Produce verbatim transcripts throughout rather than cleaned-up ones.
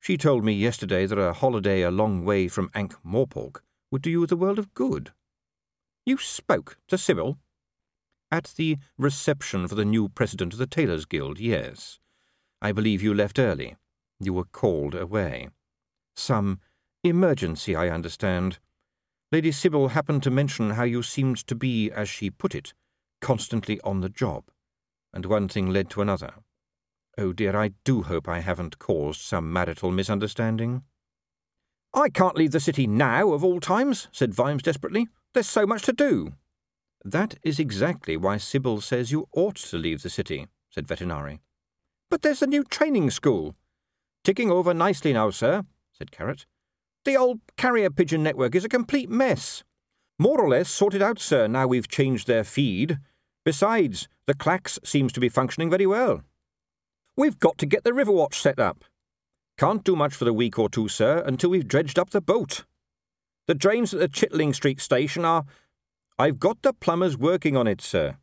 She told me yesterday that a holiday a long way from Ankh-Morpork would do you the world of good." "You spoke to Sybil?" "At the reception for the new president of the Tailors' Guild, yes. I believe you left early. You were called away. Some emergency, I understand. Lady Sybil happened to mention how you seemed to be, as she put it, constantly on the job, and one thing led to another. Oh dear, I do hope I haven't caused some marital misunderstanding." "I can't leave the city now, of all times," said Vimes desperately. "There's so much to do." "That is exactly why Sybil says you ought to leave the city," said Vetinari. "But there's a new training school." "Ticking over nicely now, sir," said Carrot. "The old carrier pigeon network is a complete mess. More or less sorted out, sir, now we've changed their feed. Besides, the clacks seems to be functioning very well. We've got to get the Riverwatch set up. Can't do much for the week or two, sir, until we've dredged up the boat. The drains at the Chittling Street station are... I've got the plumbers working on it, sir."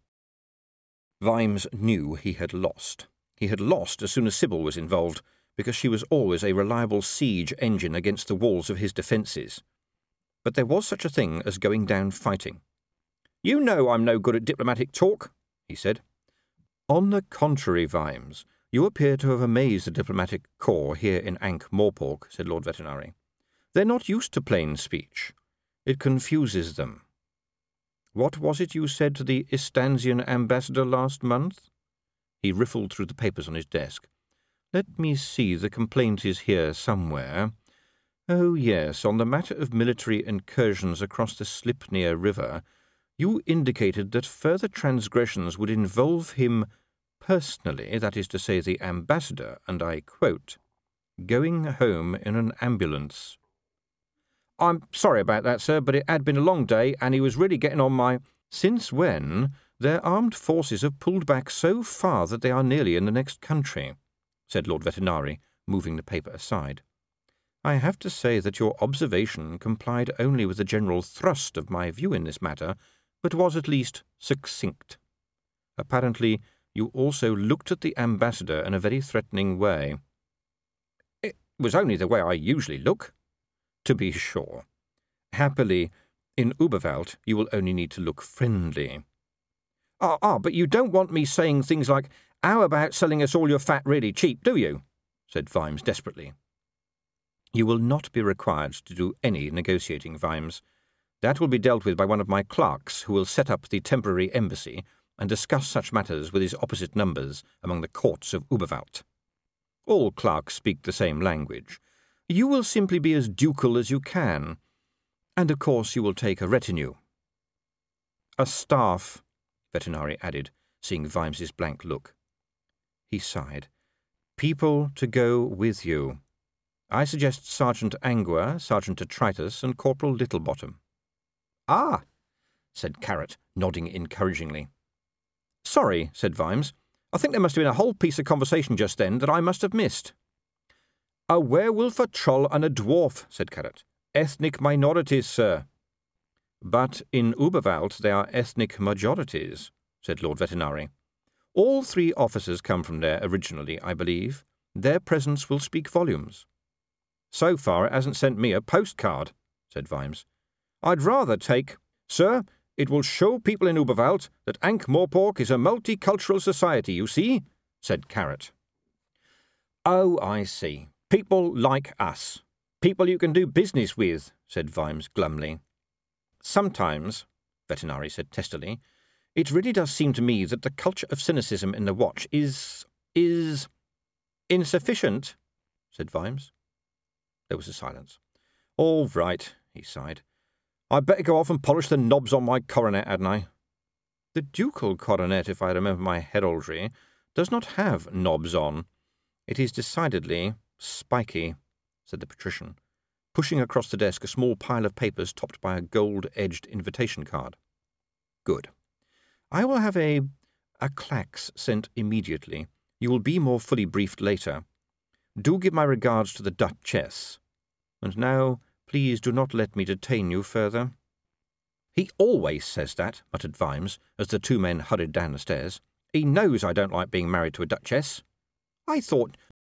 Vimes knew he had lost. He had lost as soon as Sybil was involved, because she was always a reliable siege engine against the walls of his defences. But there was such a thing as going down fighting. "You know I'm no good at diplomatic talk," he said. "On the contrary, Vimes, you appear to have amazed the diplomatic corps here in Ankh-Morpork," said Lord Vetinari. "They're not used to plain speech. It confuses them. What was it you said to the Istansian ambassador last month?" He riffled through the papers on his desk. "Let me see, the complaint is here somewhere. Oh, yes, on the matter of military incursions across the Slipnir River, you indicated that further transgressions would involve him personally, that is to say the ambassador, and I quote, going home in an ambulance." "I'm sorry about that, sir, but it had been a long day, and he was really getting on my—" "Since when their armed forces have pulled back so far that they are nearly in the next country," said Lord Vetinari, moving the paper aside. "I have to say that your observation complied only with the general thrust of my view in this matter, but was at least succinct. Apparently, you also looked at the ambassador in a very threatening way." "It was only the way I usually look." "To be sure. Happily, in Uberwald you will only need to look friendly." Ah, ah, but you don't want me saying things like, 'How about selling us all your fat really cheap, do you?' said Vimes desperately. "You will not be required to do any negotiating, Vimes. That will be dealt with by one of my clerks, who will set up the temporary embassy and discuss such matters with his opposite numbers among the courts of Uberwald. All clerks speak the same language. You will simply be as ducal as you can, and of course you will take a retinue." "A staff," Vetinari added, seeing Vimes's blank look. He sighed. "People to go with you. I suggest Sergeant Angua, Sergeant Detritus, and Corporal Littlebottom." "Ah," said Carrot, nodding encouragingly. "Sorry," said Vimes. "I think there must have been a whole piece of conversation just then that I must have missed." "A werewolf, a troll, and a dwarf," said Carrot. "Ethnic minorities, sir." "But in Uberwald they are ethnic majorities," said Lord Vetinari. "All three officers come from there originally, I believe. Their presence will speak volumes." "So far it hasn't sent me a postcard," said Vimes. "I'd rather take—" "Sir, it will show people in Uberwald that Ankh-Morpork is a multicultural society, you see," said Carrot. "Oh, I see. People like us. People you can do business with," said Vimes glumly. "Sometimes," Vetinari said testily, "it really does seem to me that the culture of cynicism in the Watch is... is... insufficient," said Vimes. There was a silence. "All right," he sighed. "I'd better go off and polish the knobs on my coronet, hadn't I?" "The ducal coronet, if I remember my heraldry, does not have knobs on. It is decidedly spiky," said the patrician, pushing across the desk a small pile of papers topped by a gold-edged invitation card. "Good. I will have a... a clax sent immediately. You will be more fully briefed later. Do give my regards to the Duchess. And now, please do not let me detain you further." "He always says that," muttered Vimes, as the two men hurried down the stairs. "He knows I don't like being married to a duchess. I thought